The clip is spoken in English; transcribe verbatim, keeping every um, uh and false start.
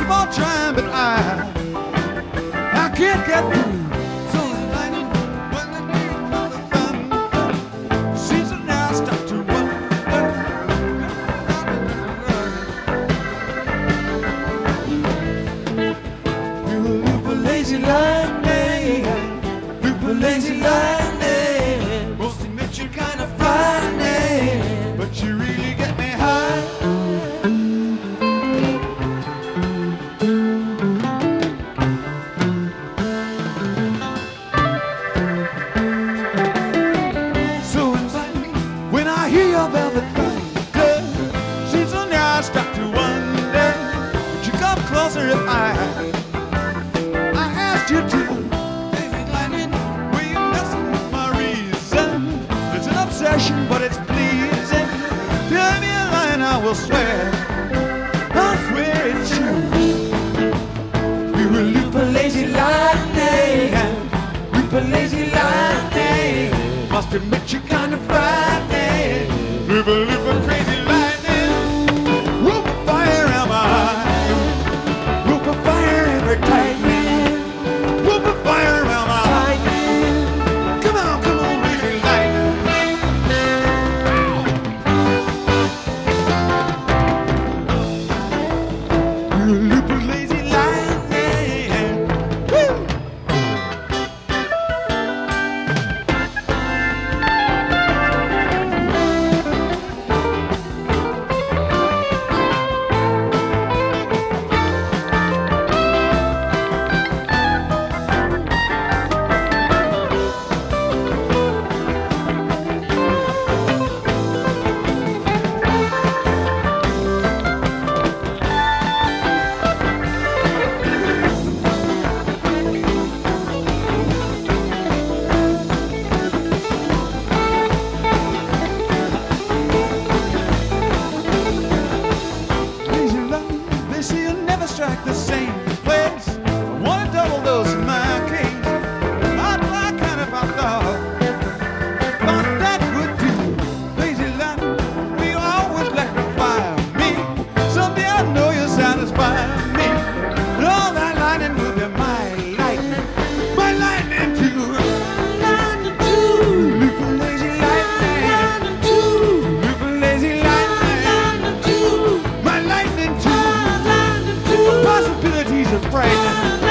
keep on trying, but I, I can't get through. So it's lightning when the day comes the thunder. Season now start to wonder. You will loop a lazy lightning, loop a lazy lightning. Most admit you're kind of frightening, but you really get me high. So inviting when I hear your velvet thunder. She's on there, I start to wonder. Would you come closer if I, I asked you to? Lazy lightning, will you messing with my reason? It's an obsession, but it's pleasing. Tell me a line, I will swear. I swear it's true. We will loop a lazy lightning, loop a lazy lightning. Must admit you're kind of frightening. Loop a loop a crazy lightning. Whoop a fire around my eye. Whoop a fire every tightening. Whoop a fire around my eye. Come on, come on, lazy lightning. We will loop a lazy lightning. Woo! Lazy lightning, they say you'll never strike the same place. I want a double dose in my case. I'd fly kind of I thought, but that would do. Lazy lightning, will you always electrify me? Someday I know you'll satisfy me. And all that lightning will be my lightning, my lightning too. Lightning too. Loop a lazy lightning. Lightning too. Loop a lazy lightning. Lightning too. My lightning too. Possibilities are frightening.